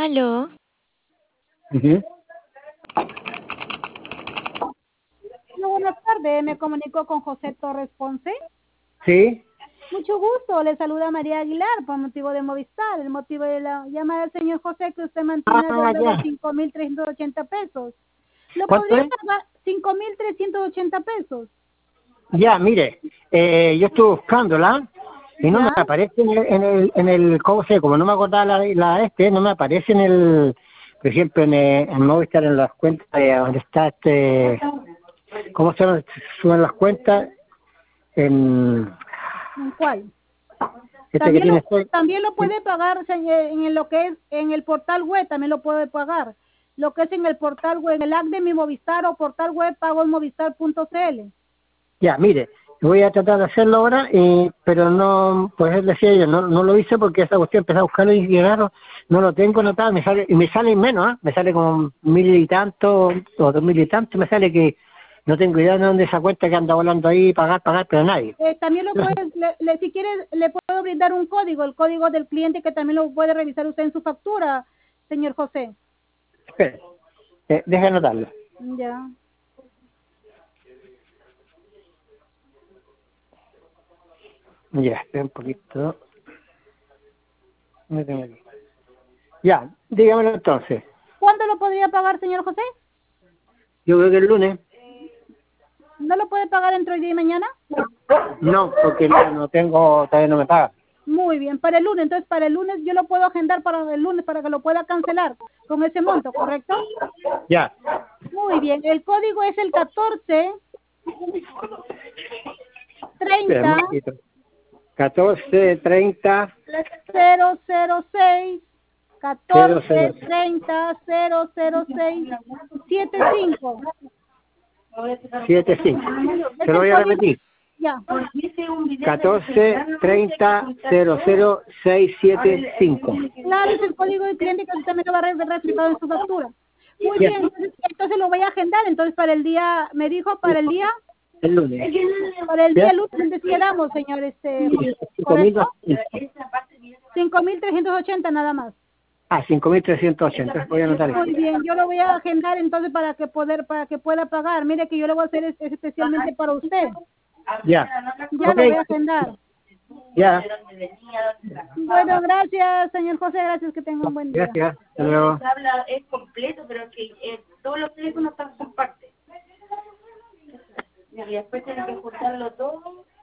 Aló, Ujú. Hola, buenas tardes, me comunico con José Torres Ponce. Sí, Mucho gusto, le saluda María Aguilar por motivo de Movistar. El motivo de la llamada del señor José que usted mantiene deuda de ya. 5.380 pesos. ¿Lo ¿Cuánto podría es? pagar? 5.380 pesos. Ya, mire, yo estuve buscándola y no me ¿Ya? aparece ¿cómo se? Como no me acordaba no me aparece por ejemplo, en Movistar, en las cuentas, donde está ¿cómo se llama? Suben las cuentas, en ¿En cuál? que También tiene lo, también lo puede pagar en lo que es en el portal web, también lo puede pagar. Lo que es en el portal web, en el app de mi Movistar o portal web pago en movistar.cl. Ya, mire, voy a tratar de hacerlo ahora, pero no, pues él decía yo, no lo hice porque esa cuestión empecé a buscarlo y raro, no lo tengo anotado, me sale menos, ¿eh? Me sale como 1.000 y tanto, o 2.000 y tanto, me sale que no tengo idea de dónde esa cuenta que anda volando ahí, pagar, pero nadie. También lo puedes, si quieres, le puedo brindar un código, el código del cliente que también lo puede revisar usted en su factura, señor José. Espera, deja anotarlo. Ya. Ya, espera un poquito. No tengo aquí. Ya, dígamelo entonces. ¿Cuándo lo podría pagar, señor José? Yo creo que el lunes. ¿No lo puede pagar entre hoy día y mañana? No, porque no tengo, todavía no me paga. Muy bien, para el lunes. Entonces, para el lunes yo lo puedo agendar para el lunes para que lo pueda cancelar con ese monto, ¿correcto? Ya, Muy bien, el código es el 14 espera un 30 momentito. 14:30. 006 0, 0, 14 30 006 75. 7, 5. Es Se lo el voy a código, repetir. ya, 14:30 00675. claro, es el código del cliente que usted también lo va a ver reflejado en su factura. Muy Ya, bien, entonces lo voy a agendar, entonces para el día, me dijo, el lunes. para el ¿Ya? día lunes, entonces quedamos, señor, José, 5.000. ¿correcto? 5.380 nada más. 5.380. Voy a anotar eso. Muy bien, yo lo voy a agendar entonces para que pueda pagar. Mire que yo lo voy a hacer especialmente para usted. Ya. Ya Ok. lo voy a agendar. Ya. Bueno, gracias, señor José, gracias, que tenga un buen día. Gracias. Hasta luego. Habla, es completo, pero que todos los teléfonos están por partes. Y después tienen que juntarlo todo.